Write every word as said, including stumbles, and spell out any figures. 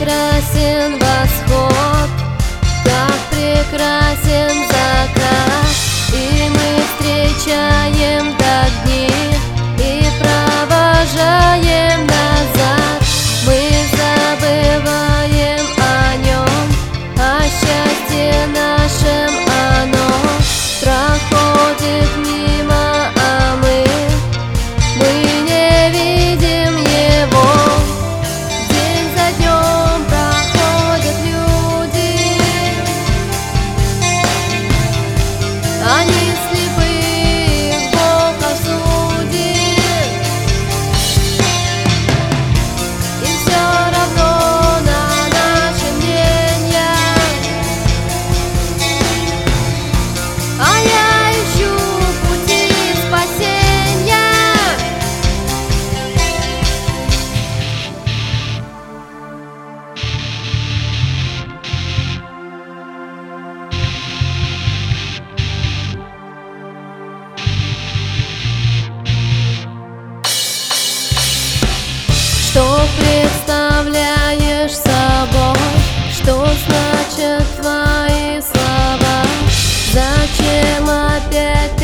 прекрасен восход, как прекрасен закат, и мы встречаем так дни и провожаем назад. Мы забываем о нем, о счастье нашем оно проходит мимо, а мы, мы не видим его. День за днем проходят люди, они слепы, Бог осудит, им все равно на наше мнение, а я ищу пути спасения. Что представляешь собой? Что значат твои слова? Зачем опять